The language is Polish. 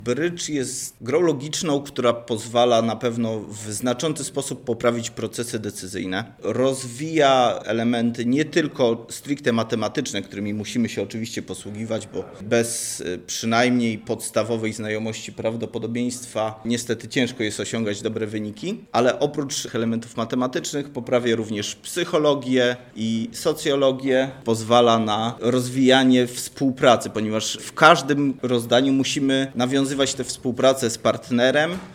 Brydż jest grą logiczną, która pozwala na pewno w znaczący sposób poprawić procesy decyzyjne. Rozwija elementy nie tylko stricte matematyczne, którymi musimy się oczywiście posługiwać, bo bez przynajmniej podstawowej znajomości prawdopodobieństwa niestety ciężko jest osiągać dobre wyniki, ale oprócz elementów matematycznych poprawia również psychologię i socjologię. Pozwala na rozwijanie współpracy, ponieważ w każdym rozdaniu musimy nawiązywać tę współpracę z partnerem